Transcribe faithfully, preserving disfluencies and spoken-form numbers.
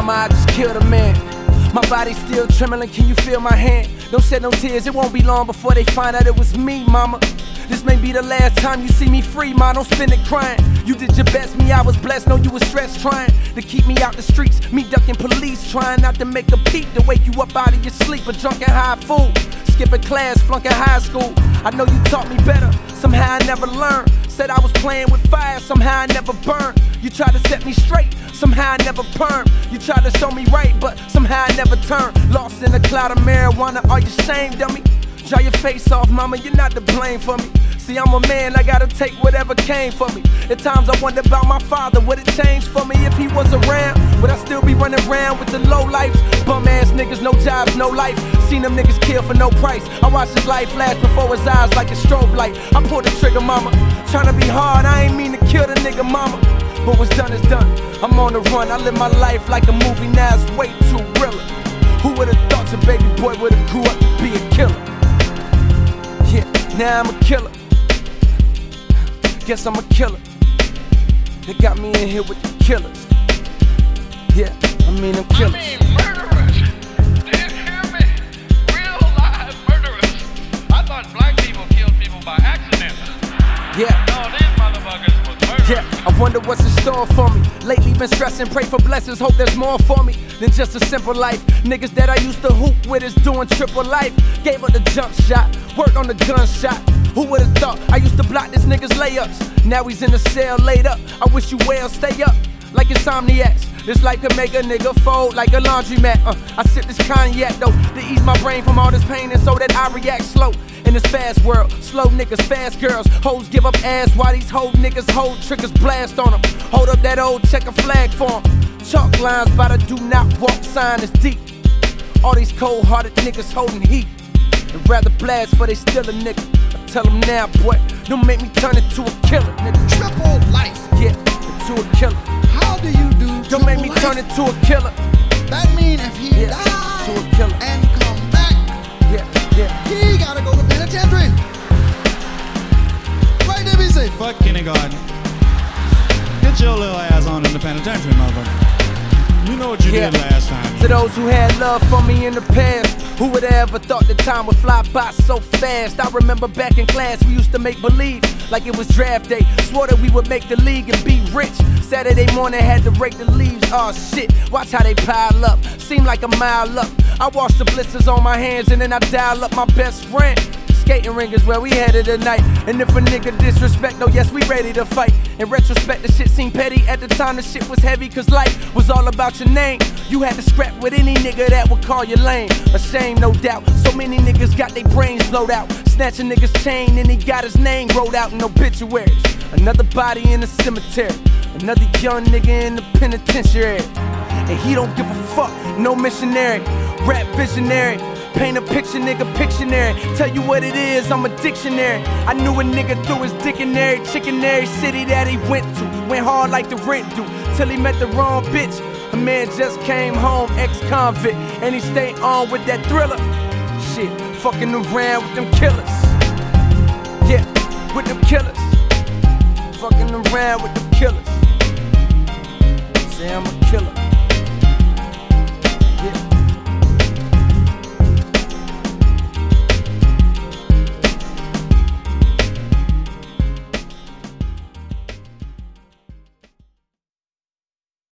mama, I just killed a man. My body's still trembling, can you feel my hand? Don't shed no tears, it won't be long before they find out it was me, mama. This may be the last time you see me free, ma, don't spend it crying. You did your best, me, I was blessed, know you was stressed, trying to keep me out the streets, me ducking police, trying not to make a peep, to wake you up out of your sleep, a drunk and high fool, skipping class, flunking high school. I know you taught me better, somehow I never learned. Said I was playing with fire, somehow I never burned. You tried to set me straight, somehow I never permed. You tried to show me right, but somehow I never turned. Lost in a cloud of marijuana, are you ashamed, dummy? Dry your face off, mama, you're not to blame for me. See, I'm a man, I gotta take whatever came for me. At times I wonder about my father, would it change for me if he was around? Would I still be running around with the low life? Bum ass niggas, no jobs, no life. Seen them niggas kill for no price. I watched his life flash before his eyes like a strobe light. I pulled the trigger, mama. Tryna be hard, I ain't mean to kill the nigga, mama. But what's done is done, I'm on the run. I live my life like a movie, now it's way too real. Who would've thought your baby boy would've grew up to be a killer? Yeah, now I'm a killer. Guess I'm a killer. They got me in here with the killers. Yeah, I mean I'm killers. I mean murderers. Do you hear me? Real live murderers. I thought black people killed people by accident. Yeah. No, these motherfuckers was murderers. Yeah, I wonder what's in store for me. Lately been stressing, pray for blessings, hope there's more for me than just a simple life. Niggas that I used to hoop with is doing triple life. Gave up the jump shot, worked on the gunshot. Who would've thought I used to block this nigga's layups? Now he's in the cell laid up. I wish you well, stay up like insomniacs. This life could make a nigga fold like a laundromat. Uh, I sip this cognac though to ease my brain from all this pain and so that I react slow. In this fast world, slow niggas, fast girls, hoes give up ass while these hoe niggas hold triggers, blast on them. Hold up that old checker flag for 'em. Chalk lines by the do not walk sign is deep. All these cold-hearted niggas holding heat. They'd rather blast for they still a nigga. I tell them now, boy, don't make me turn into a killer, nigga. Triple life. Yeah, into a killer. How do you do Don't make me life? turn into a killer. That mean if he Yeah, die to a killer. and come back, Yeah, yeah. he gotta go to penitentiary. Right there, be safe. Fuck kindergarten. Get your little ass on in the penitentiary, motherfucker. You know what you Yeah. did last time. To those who had love for me in the past, who would have ever thought the time would fly by so fast? I remember back in class, we used to make believe like it was draft day. Swore that we would make the league and be rich. Saturday morning had to rake the leaves. Oh shit, watch how they pile up. Seem like a mile up. I wash the blisters on my hands and then I dial up my best friend. Skating ring is where we headed tonight. And if a nigga disrespect, oh yes, we ready to fight. In retrospect, the shit seemed petty. At the time, the shit was heavy, cause life was all about your name. You had to scrap with any nigga that would call you lame. A shame, no doubt. So many niggas got their brains blowed out. Snatch a nigga's chain and he got his name wrote out in obituaries. Another body in the cemetery. Another young nigga in the penitentiary. And he don't give a fuck, no missionary. Rap visionary. Paint a picture, nigga, Pictionary. Tell you what it is, I'm a dictionary. I knew a nigga through his dictionary. Chickenary city that he went to. Went hard like the rent do. Till he met the wrong bitch. A man just came home, ex-convict. And he stayed on with that thriller. Shit, fucking around with them killers. Yeah, with them killers. Fucking around with them killers. Say I'm a killer.